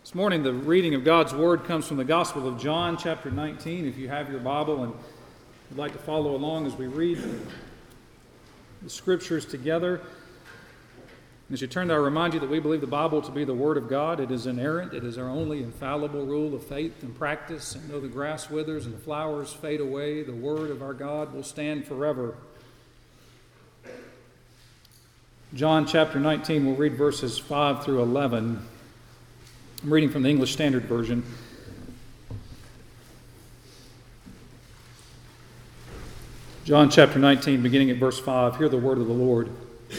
This morning, the reading of God's Word comes from the Gospel of John, chapter 19. If you have your Bible and would like to follow along as we read the Scriptures together. As you turn there, I remind you that we believe the Bible to be the Word of God. It is inerrant. It is our only infallible rule of faith and practice. And though the grass withers and the flowers fade away, the Word of our God will stand forever. John chapter 19, we'll read verses 5 through 11. I'm reading from the English Standard Version. John chapter 19, beginning at verse 5. Hear the word of the Lord.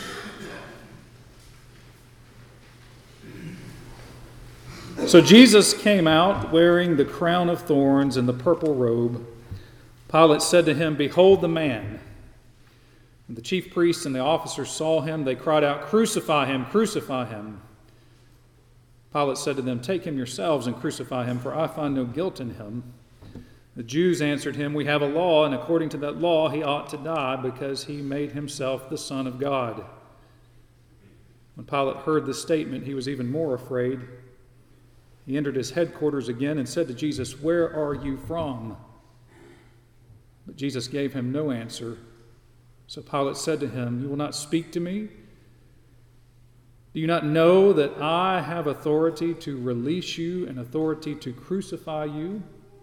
So Jesus came out wearing the crown of thorns and the purple robe. Pilate said to him, "Behold the man." When the chief priests and the officers saw him, they cried out, "Crucify him, crucify him." Pilate said to them, "Take him yourselves and crucify him, for I find no guilt in him." The Jews answered him, "We have a law, and according to that law he ought to die, because he made himself the Son of God." When Pilate heard this statement, he was even more afraid. He entered his headquarters again and said to Jesus, "Where are you from?" But Jesus gave him no answer. So Pilate said to him, "You will not speak to me? Do you not know that I have authority to release you and authority to crucify you?"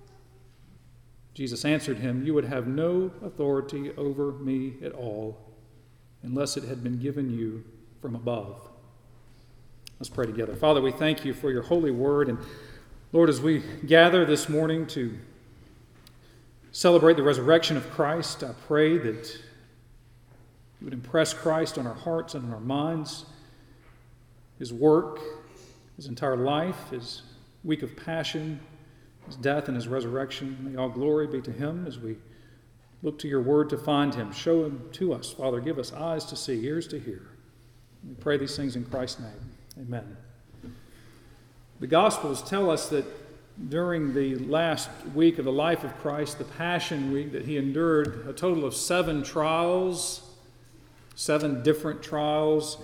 Jesus answered him, "You would have no authority over me at all, unless it had been given you from above." Let's pray together. Father, we thank you for your holy word. And Lord, as we gather this morning to celebrate the resurrection of Christ, I pray that you would impress Christ on our hearts and on our minds. His work, his entire life, his week of passion, his death and his resurrection. May all glory be to him as we look to your word to find him. Show him to us, Father. Give us eyes to see, ears to hear. We pray these things in Christ's name. Amen. The Gospels tell us that during the last week of the life of Christ, the Passion Week, that he endured a total of 7 trials, 7 different trials.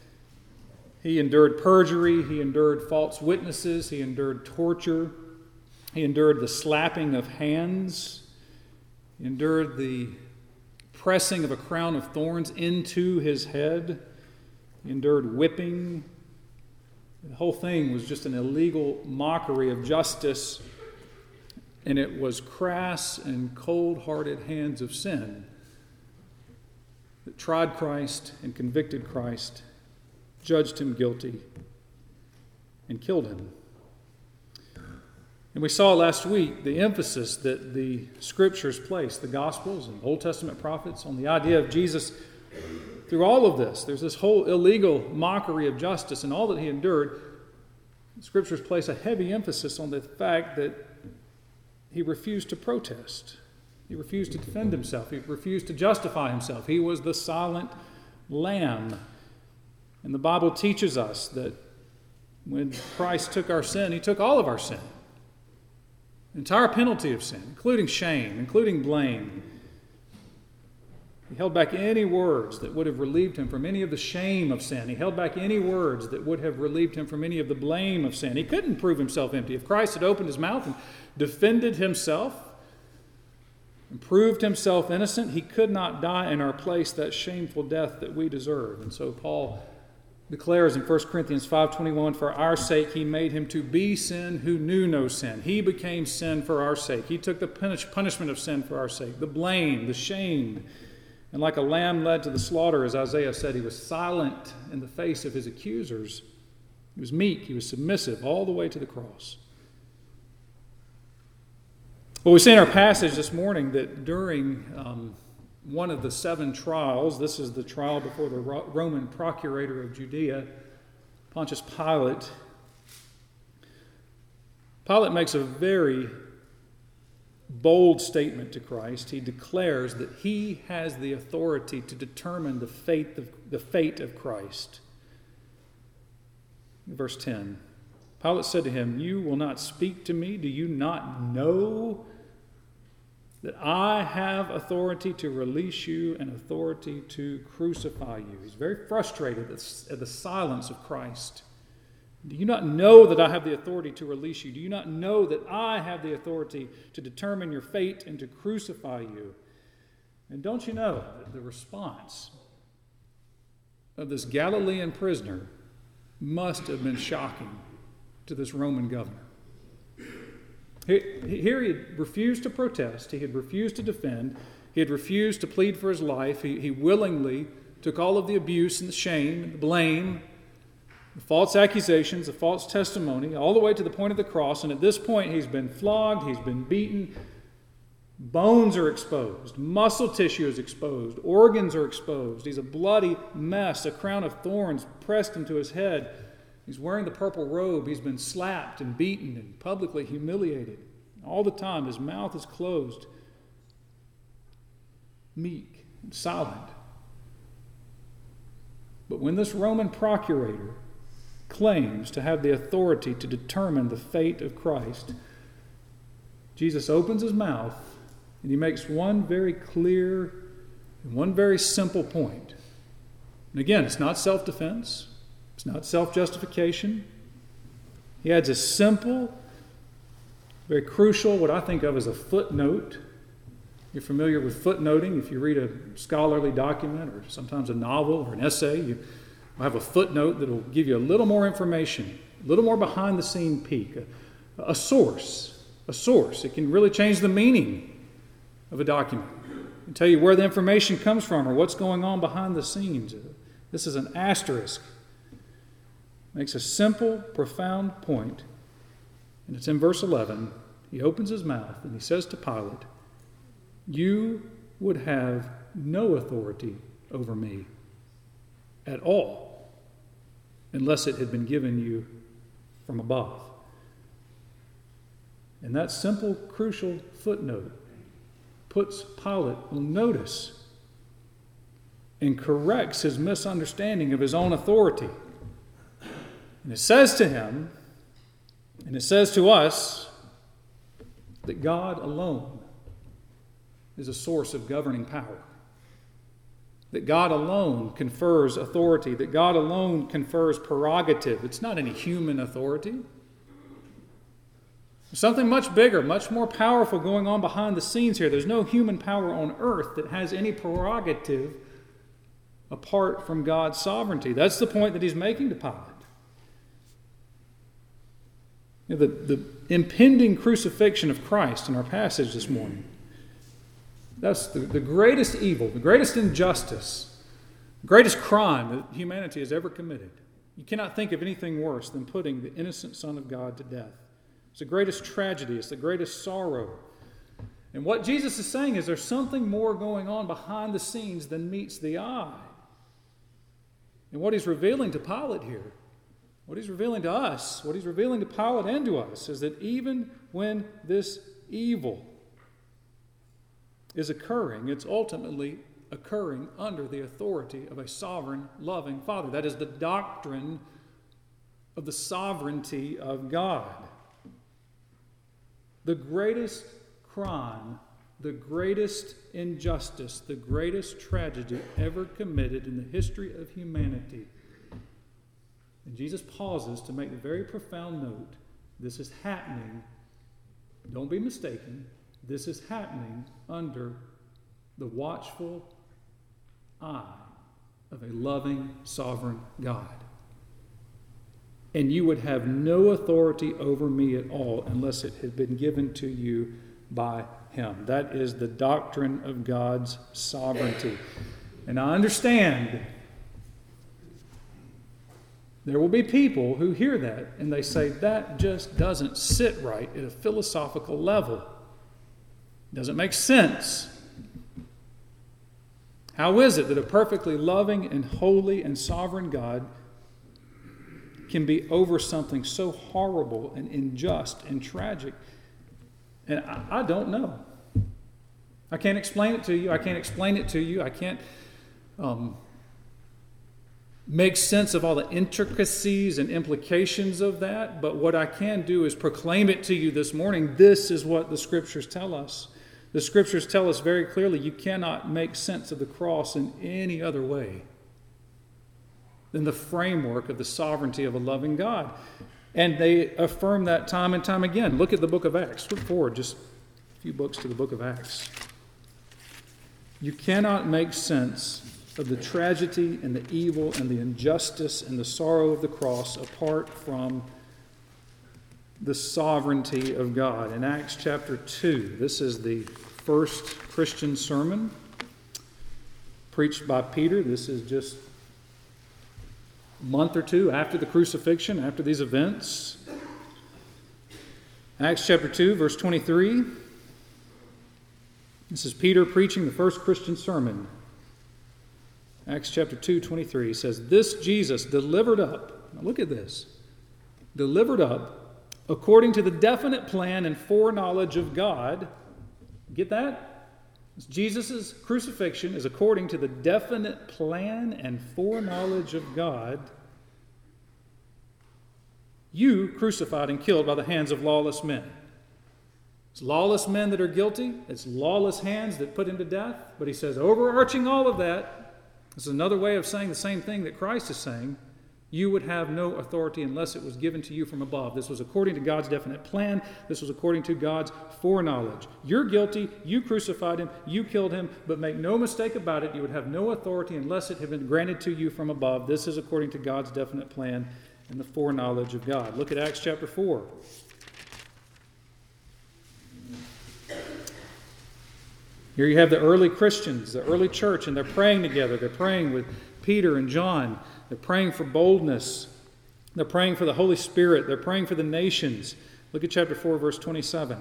He endured perjury, he endured false witnesses, he endured torture, he endured the slapping of hands, he endured the pressing of a crown of thorns into his head, he endured whipping. The whole thing was just an illegal mockery of justice, and it was crass and cold-hearted hands of sin that tried Christ and convicted Christ, judged him guilty, and killed him. And we saw last week the emphasis that the Scriptures place, the Gospels and Old Testament prophets, on the idea of Jesus through all of this. There's this whole illegal mockery of justice and all that he endured. The Scriptures place a heavy emphasis on the fact that he refused to protest. He refused to defend himself. He refused to justify himself. He was the silent lamb. And the Bible teaches us that when Christ took our sin, he took all of our sin. The entire penalty of sin, including shame, including blame. He held back any words that would have relieved him from any of the shame of sin. He held back any words that would have relieved him from any of the blame of sin. He couldn't prove himself empty. If Christ had opened his mouth and defended himself and proved himself innocent, he could not die in our place that shameful death that we deserve. And so Paul declares in 1 Corinthians 5:21, "For our sake he made him to be sin who knew no sin." He became sin for our sake. He took the punishment of sin for our sake, the blame, the shame. And like a lamb led to the slaughter, as Isaiah said, he was silent in the face of his accusers. He was meek, he was submissive all the way to the cross. Well, we see in our passage this morning that during one of the 7 trials, this is the trial before the Roman procurator of Judea, Pontius Pilate. Pilate makes a very bold statement to Christ. He declares that he has the authority to determine the fate of Christ. Verse 10, Pilate said to him, "You will not speak to me? Do you not know that I have authority to release you and authority to crucify you?" He's very frustrated at the silence of Christ. Do you not know that I have the authority to release you? Do you not know that I have the authority to determine your fate and to crucify you? And don't you know that the response of this Galilean prisoner must have been shocking to this Roman governor? Here he had refused to protest. He had refused to defend. He had refused to plead for his life. He willingly took all of the abuse and the shame and the blame, the false accusations, the false testimony, all the way to the point of the cross. And at this point, he's been flogged, he's been beaten, bones are exposed, muscle tissue is exposed, organs are exposed. He's a bloody mess, a crown of thorns pressed into his head. He's wearing the purple robe. He's been slapped and beaten and publicly humiliated. All the time, his mouth is closed, meek and silent. But when this Roman procurator claims to have the authority to determine the fate of Christ, Jesus opens his mouth and he makes one very clear and one very simple point. And again, it's not self-defense. It's not self-justification. He adds a simple, very crucial, what I think of as a footnote. You're familiar with footnoting. If you read a scholarly document or sometimes a novel or an essay, you have a footnote that will give you a little more information, a little more behind-the-scene peek, a source. It can really change the meaning of a document and tell you where the information comes from or what's going on behind the scenes. This is an asterisk. Makes a simple, profound point, and it's in verse 11. He opens his mouth and he says to Pilate, "You would have no authority over me at all unless it had been given you from above." And that simple, crucial footnote puts Pilate on notice and corrects his misunderstanding of his own authority. And it says to him, and it says to us, that God alone is a source of governing power. That God alone confers authority. That God alone confers prerogative. It's not any human authority. There's something much bigger, much more powerful going on behind the scenes here. There's no human power on earth that has any prerogative apart from God's sovereignty. That's the point that he's making to Pilate. You know, the impending crucifixion of Christ in our passage this morning, that's the greatest evil, the greatest injustice, the greatest crime that humanity has ever committed. You cannot think of anything worse than putting the innocent Son of God to death. It's the greatest tragedy. It's the greatest sorrow. And what Jesus is saying is there's something more going on behind the scenes than meets the eye. And what he's revealing to Pilate here, what he's revealing to us, what he's revealing to Pilate and to us, is that even when this evil is occurring, it's ultimately occurring under the authority of a sovereign, loving Father. That is the doctrine of the sovereignty of God. The greatest crime, the greatest injustice, the greatest tragedy ever committed in the history of humanity. And Jesus pauses to make the very profound note, this is happening, don't be mistaken, this is happening under the watchful eye of a loving, sovereign God. And you would have no authority over me at all unless it had been given to you by him. That is the doctrine of God's sovereignty. And I understand there will be people who hear that and they say that just doesn't sit right at a philosophical level. It doesn't make sense. How is it that a perfectly loving and holy and sovereign God can be over something so horrible and unjust and tragic? And I don't know. I can't explain it to you. I can't make sense of all the intricacies and implications of that. But what I can do is proclaim it to you this morning. This is what the Scriptures tell us. The Scriptures tell us very clearly you cannot make sense of the cross in any other way. than the framework of the sovereignty of a loving God. And they affirm that time and time again. Look at the book of Acts. Flip forward just a few books to the book of Acts. You cannot make sense of the tragedy and the evil and the injustice and the sorrow of the cross apart from the sovereignty of God. In Acts chapter 2, this is the first Christian sermon preached by Peter. This is just a month or two after the crucifixion, after these events. Acts chapter 2, verse 23. This is Peter preaching the first Christian sermon. Acts chapter 2, 23 says, "This Jesus delivered up," now look at this, "delivered up according to the definite plan and foreknowledge of God." Get that? Jesus' crucifixion is according to the definite plan and foreknowledge of God. You crucified and killed by the hands of lawless men. It's lawless men that are guilty. It's lawless hands that put him to death. But he says, overarching all of that, this is another way of saying the same thing that Christ is saying. You would have no authority unless it was given to you from above. This was according to God's definite plan. This was according to God's foreknowledge. You're guilty. You crucified him. You killed him. But make no mistake about it, you would have no authority unless it had been granted to you from above. This is according to God's definite plan and the foreknowledge of God. Look at Acts chapter 4. Here you have the early Christians, the early church, and they're praying together. They're praying with Peter and John. They're praying for boldness. They're praying for the Holy Spirit. They're praying for the nations. Look at chapter 4, verse 27.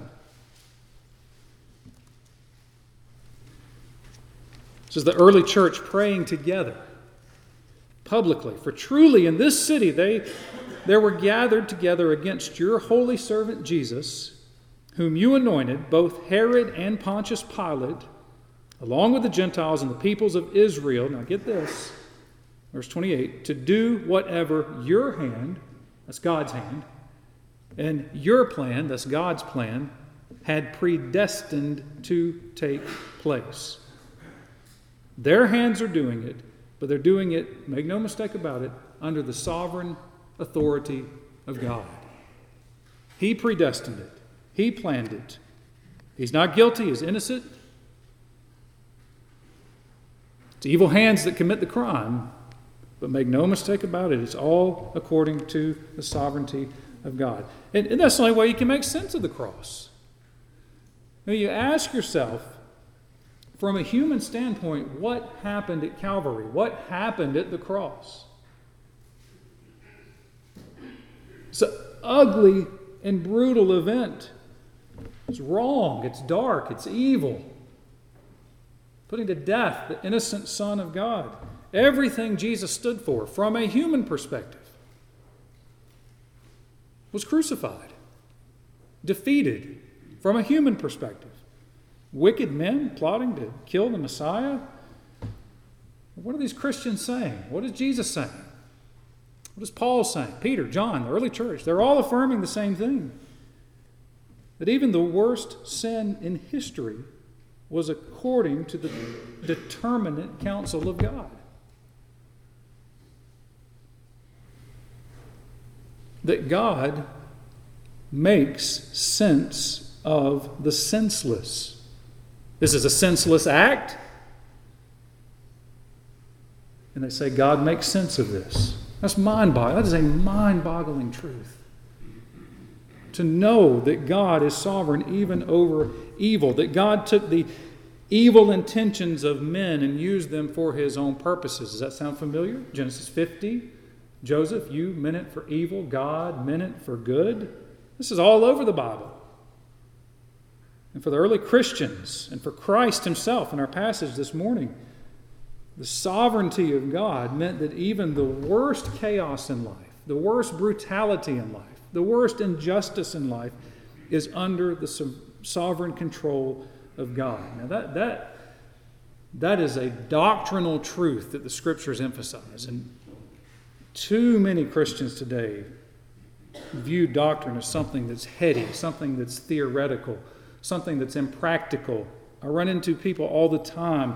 This is the early church praying together publicly. "For truly in this city there were gathered together against your holy servant Jesus, whom you anointed, both Herod and Pontius Pilate, along with the Gentiles and the peoples of Israel." Now get this. Verse 28, "to do whatever your hand," that's God's hand, "and your plan," that's God's plan, "had predestined to take place." Their hands are doing it, but they're doing it, make no mistake about it, under the sovereign authority of God. He predestined it. He planned it. He's not guilty. He's innocent. It's evil hands that commit the crime. But make no mistake about it, it's all according to the sovereignty of God. And that's the only way you can make sense of the cross. Now you ask yourself, from a human standpoint, what happened at Calvary? What happened at the cross? It's an ugly and brutal event. It's wrong, it's dark, it's evil. Putting to death the innocent Son of God. Everything Jesus stood for, from a human perspective, was crucified, defeated from a human perspective. Wicked men plotting to kill the Messiah. What are these Christians saying? What is Jesus saying? What is Paul saying? Peter, John, the early church, they're all affirming the same thing. That even the worst sin in history was according to the determinate counsel of God. That God makes sense of the senseless. This is a senseless act. And they say God makes sense of this. That's mind-boggling. That is a mind-boggling truth. To know that God is sovereign even over evil. That God took the evil intentions of men and used them for his own purposes. Does that sound familiar? Genesis 50. Joseph, you meant it for evil. God meant it for good. This is all over the Bible. And for the early Christians and for Christ himself in our passage this morning, the sovereignty of God meant that even the worst chaos in life, the worst brutality in life, the worst injustice in life is under the sovereign control of God. Now that is a doctrinal truth that the Scriptures emphasize. And too many Christians today view doctrine as something that's heady, something that's theoretical, something that's impractical. I run into people all the time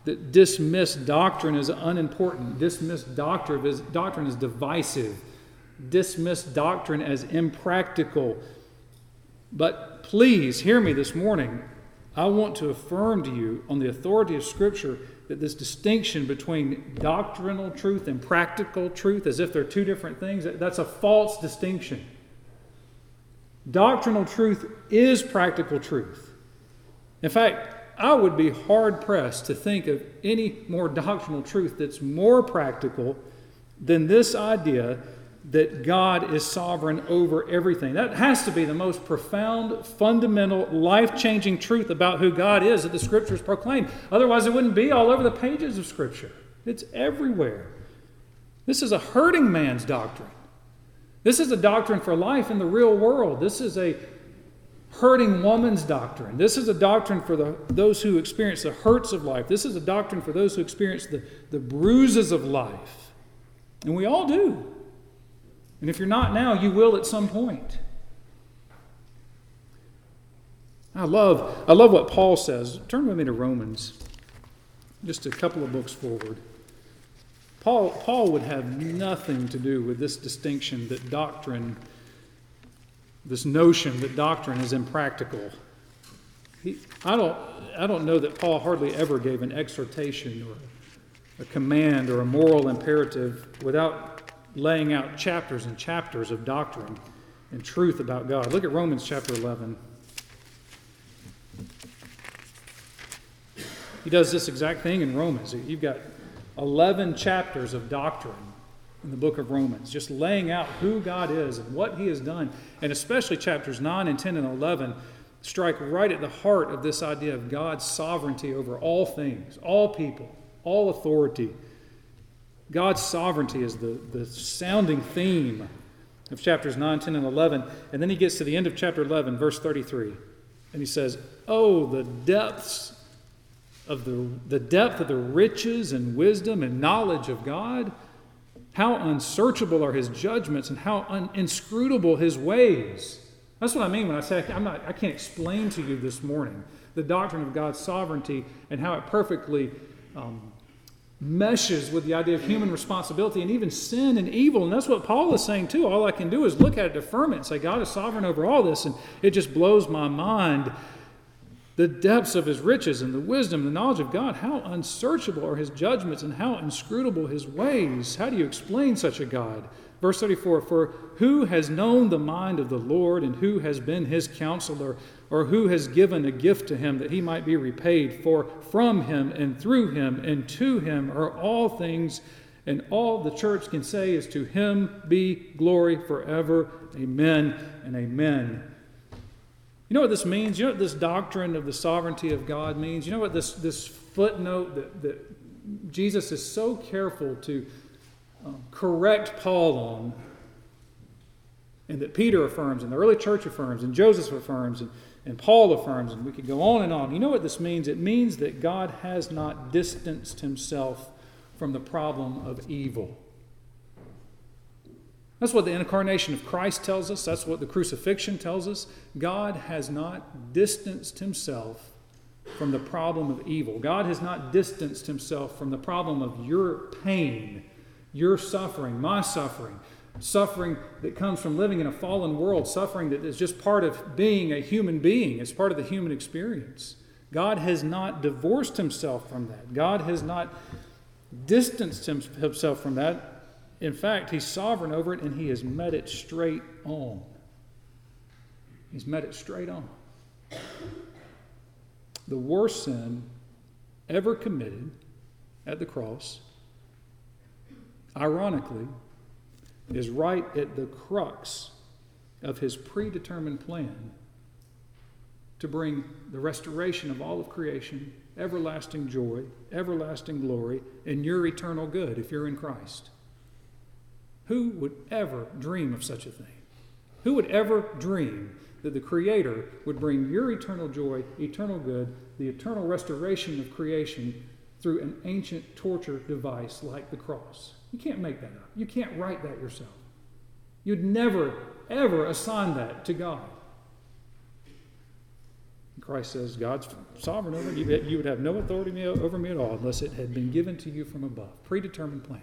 that dismiss doctrine as unimportant, dismiss doctrine as divisive, dismiss doctrine as impractical. But please hear me this morning. I want to affirm to you on the authority of Scripture that this distinction between doctrinal truth and practical truth, as if they're two different things, that's a false distinction. Doctrinal truth is practical truth. In fact, I would be hard-pressed to think of any more doctrinal truth that's more practical than this idea that God is sovereign over everything. That has to be the most profound, fundamental, life-changing truth about who God is that the Scriptures proclaim. Otherwise, it wouldn't be all over the pages of Scripture. It's everywhere. This is a hurting man's doctrine. This is a doctrine for life in the real world. This is a hurting woman's doctrine. This is a doctrine for those who experience the hurts of life. This is a doctrine for those who experience the bruises of life. And we all do. And if you're not now, you will at some point. I love what Paul says. Turn with me to Romans, just a couple of books forward. Paul would have nothing to do with this distinction that doctrine, this notion that doctrine is impractical. I don't know that Paul hardly ever gave an exhortation or a command or a moral imperative without laying out chapters and chapters of doctrine and truth about God. Look at Romans chapter 11. He does this exact thing in Romans. You've got 11 chapters of doctrine in the book of Romans, just laying out who God is and what He has done. And especially chapters 9 and 10 and 11 strike right at the heart of this idea of God's sovereignty over all things, all people, all authority. God's sovereignty is the sounding theme of chapters 9, 10, and 11. And then he gets to the end of chapter 11, verse 33. And he says, "Oh, the depth of the riches and wisdom and knowledge of God. How unsearchable are His judgments and how inscrutable His ways." That's what I mean when I say I can't explain to you this morning the doctrine of God's sovereignty and how it perfectly meshes with the idea of human responsibility and even sin and evil. And that's what Paul is saying too. All I can do is look at it, affirm it, and say God is sovereign over all this. And it just blows my mind. The depths of His riches and the wisdom and the knowledge of God. How unsearchable are His judgments and how inscrutable His ways. How do you explain such a God? Verse 34, "For who has known the mind of the Lord, and who has been His counselor, or who has given a gift to Him that He might be repaid? For from Him and through Him and to Him are all things, and all the church can say is to Him be glory forever. Amen and amen." You know what this means? You know what this doctrine of the sovereignty of God means? You know what this footnote that Jesus is so careful to correct Paul on, and that Peter affirms, and the early church affirms, and Joseph affirms, and Paul affirms, and we could go on and on. You know what this means? It means that God has not distanced Himself from the problem of evil. That's what the incarnation of Christ tells us. That's what the crucifixion tells us. God has not distanced Himself from the problem of evil. God has not distanced Himself from the problem of your pain, your suffering, my suffering, suffering that comes from living in a fallen world, suffering that is just part of being a human being. It's part of the human experience. God has not divorced Himself from that. God has not distanced Himself from that. In fact, He's sovereign over it, and He has met it straight on. He's met it straight on. The worst sin ever committed at the cross, ironically, is right at the crux of His predetermined plan to bring the restoration of all of creation, everlasting joy, everlasting glory, and your eternal good if you're in Christ. Who would ever dream of such a thing? Who would ever dream that the Creator would bring your eternal joy, eternal good, the eternal restoration of creation through an ancient torture device like the cross? You can't make that up. You can't write that yourself. You'd never, ever assign that to God. Christ says, God's sovereign over you. You would have no authority over me at all unless it had been given to you from above. Predetermined plan.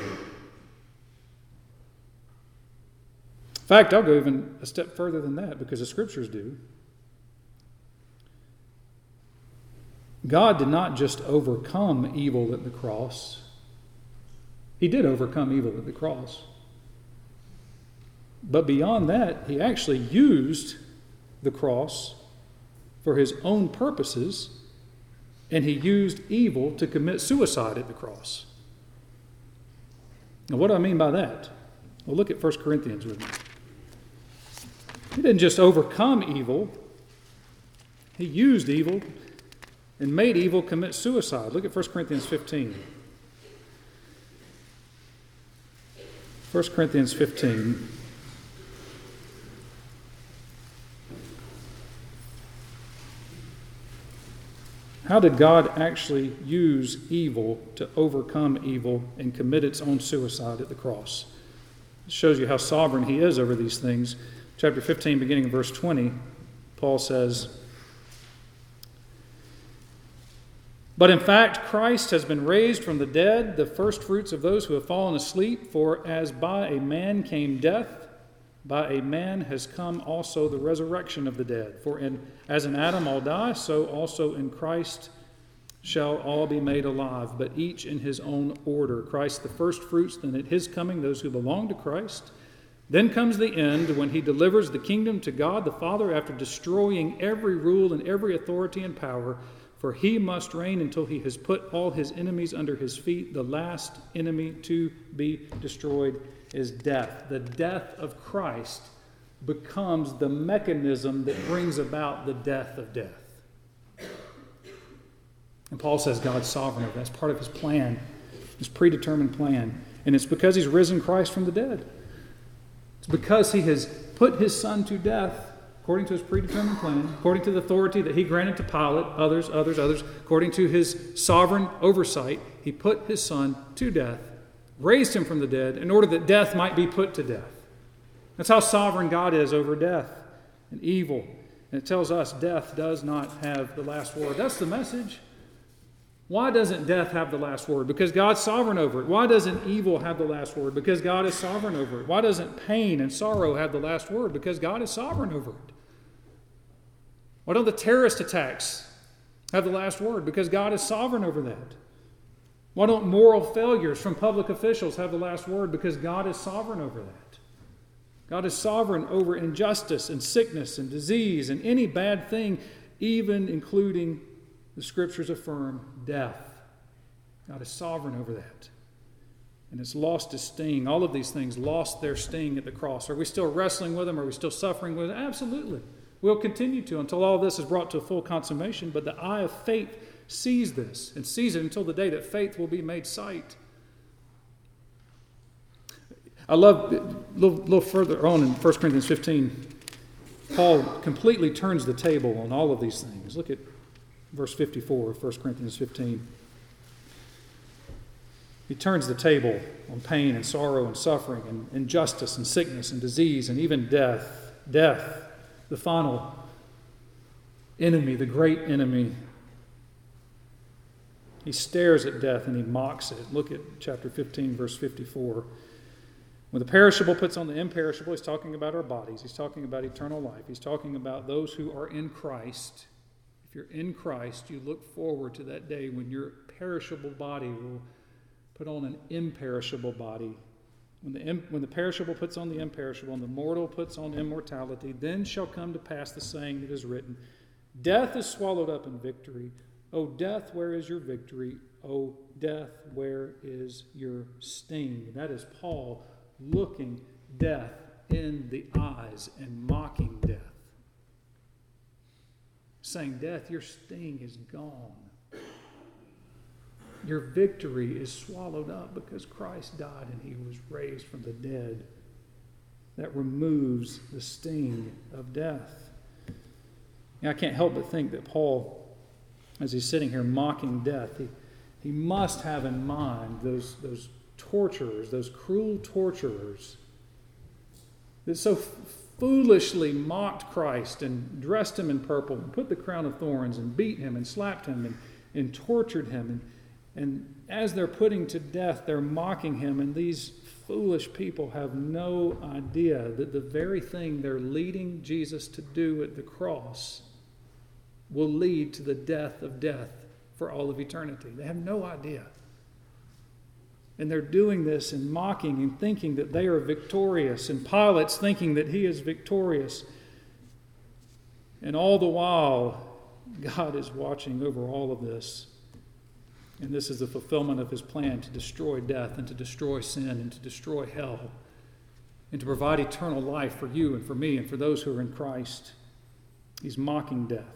In fact, I'll go even a step further than that, because the Scriptures do. God did not just overcome evil at the cross. He did overcome evil at the cross. But beyond that, he actually used the cross for his own purposes, and he used evil to commit suicide at the cross. Now, what do I mean by that? Well, look at 1 Corinthians with me. He didn't just overcome evil. He used evil and made evil commit suicide. Look at 1 Corinthians 15. 1 Corinthians 15. How did God actually use evil to overcome evil and commit its own suicide at the cross? It shows you how sovereign he is over these things. Chapter 15, beginning in verse 20, Paul says, "But in fact, Christ has been raised from the dead, the firstfruits of those who have fallen asleep. For as by a man came death, by a man has come also the resurrection of the dead. For as in Adam all die, so also in Christ shall all be made alive, but each in his own order. Christ the firstfruits, then at his coming those who belong to Christ. Then comes the end, when he delivers the kingdom to God the Father after destroying every rule and every authority and power. For he must reign until he has put all his enemies under his feet. The last enemy to be destroyed is death." The death of Christ becomes the mechanism that brings about the death of death. And Paul says God's sovereign over that. That's part of his plan, his predetermined plan. And it's because he's risen Christ from the dead. It's because he has put his son to death according to his predetermined plan, according to the authority that he granted to Pilate, others, according to his sovereign oversight. He put his son to death, raised him from the dead, in order that death might be put to death. That's how sovereign God is over death and evil. And it tells us death does not have the last word. That's the message. Why doesn't death have the last word? Because God's sovereign over it. Why doesn't evil have the last word? Because God is sovereign over it. Why doesn't pain and sorrow have the last word? Because God is sovereign over it. Why don't the terrorist attacks have the last word? Because God is sovereign over that. Why don't moral failures from public officials have the last word? Because God is sovereign over that. God is sovereign over injustice and sickness and disease and any bad thing, even including, the Scriptures affirm, death. God is sovereign over that. And it's lost its sting. All of these things lost their sting at the cross. Are we still wrestling with them? Are we still suffering with them? Absolutely. We'll continue to until all this is brought to a full consummation. But the eye of faith sees this and sees it until the day that faith will be made sight. I love a little further on in 1 Corinthians 15, Paul completely turns the table on all of these things. Look at verse 54 of 1 Corinthians 15. He turns the table on pain and sorrow and suffering and injustice and sickness and disease and even death. Death, the final enemy, the great enemy. He stares at death and he mocks it. Look at chapter 15, verse 54. When the perishable puts on the imperishable, he's talking about our bodies. He's talking about eternal life. He's talking about those who are in Christ. If you're in Christ, you look forward to that day when your perishable body will put on an imperishable body. When the perishable puts on the imperishable and the mortal puts on immortality, then shall come to pass the saying that is written, "Death is swallowed up in victory. O death, where is your victory? O death, where is your sting?" That is Paul looking death in the eyes and mocking death. Saying, "Death, your sting is gone. Your victory is swallowed up because Christ died and he was raised from the dead." That removes the sting of death. And I can't help but think that Paul, as he's sitting here mocking death, he must have in mind those torturers, those cruel torturers that so foolishly mocked Christ and dressed him in purple and put the crown of thorns and beat him and slapped him and tortured him. And as they're putting to death, they're mocking him. And these foolish people have no idea that the very thing they're leading Jesus to do at the cross will lead to the death of death for all of eternity. They have no idea. And they're doing this and mocking and thinking that they are victorious. And Pilate's thinking that he is victorious. And all the while, God is watching over all of this. And this is the fulfillment of his plan to destroy death and to destroy sin and to destroy hell and to provide eternal life for you and for me and for those who are in Christ. He's mocking death.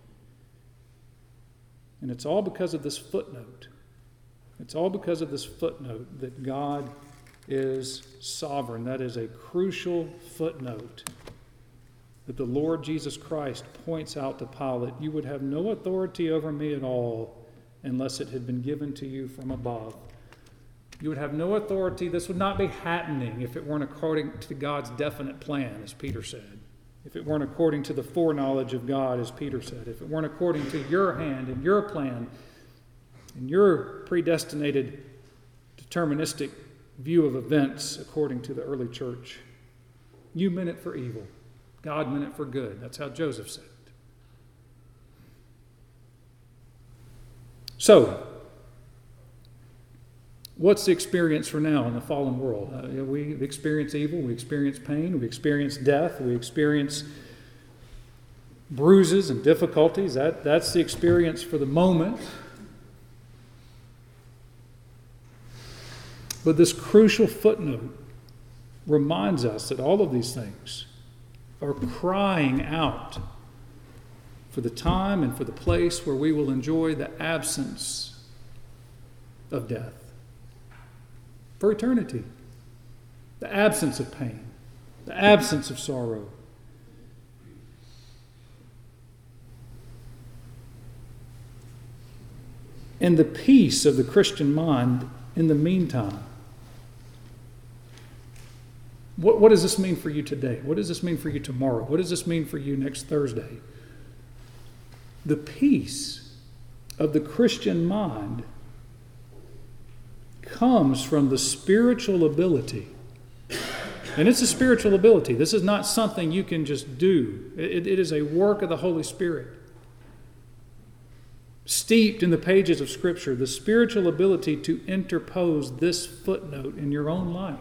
And it's all because of this footnote. It's all because of this footnote that God is sovereign. That is a crucial footnote that the Lord Jesus Christ points out to Pilate. You would have no authority over me at all unless it had been given to you from above. You would have no authority. This would not be happening if it weren't according to God's definite plan, as Peter said. If it weren't according to the foreknowledge of God, as Peter said. If it weren't according to your hand and your plan and your predestinated, deterministic view of events according to the early church. You meant it for evil. God meant it for good. That's how Joseph said it. So, what's the experience for now in the fallen world? We experience evil, we experience pain, we experience death, we experience bruises and difficulties. That's the experience for the moment. But this crucial footnote reminds us that all of these things are crying out for the time and for the place where we will enjoy the absence of death. For eternity. The absence of pain. The absence of sorrow. And the peace of the Christian mind in the meantime. What does this mean for you today? What does this mean for you tomorrow? What does this mean for you next Thursday? The peace of the Christian mind comes from the spiritual ability. And it's a spiritual ability. This is not something you can just do. It is a work of the Holy Spirit. Steeped in the pages of Scripture, the spiritual ability to interpose this footnote in your own life.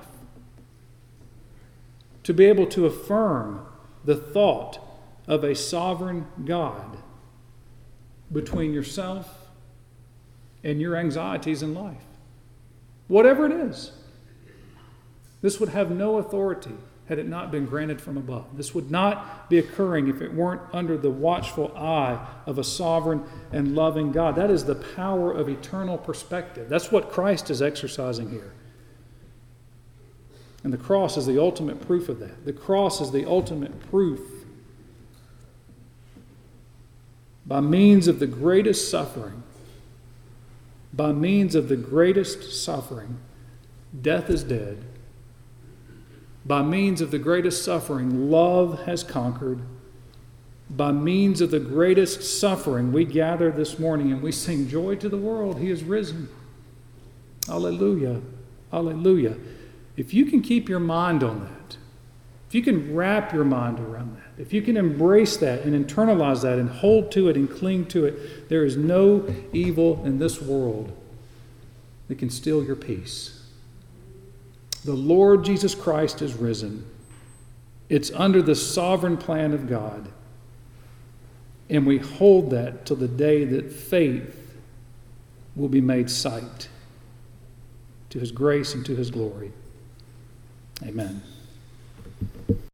To be able to affirm the thought of a sovereign God between yourself and your anxieties in life. Whatever it is. This would have no authority had it not been granted from above. This would not be occurring if it weren't under the watchful eye of a sovereign and loving God. That is the power of eternal perspective. That's what Christ is exercising here. And the cross is the ultimate proof of that. The cross is the ultimate proof. By means of the greatest suffering, death is dead. By means of the greatest suffering, love has conquered. By means of the greatest suffering, we gather this morning and we sing joy to the world. He is risen. Alleluia. Alleluia. If you can keep your mind on that, if you can wrap your mind around that, if you can embrace that and internalize that and hold to it and cling to it, there is no evil in this world that can steal your peace. The Lord Jesus Christ is risen. It's under the sovereign plan of God. And we hold that till the day that faith will be made sight to His grace and to His glory. Amen.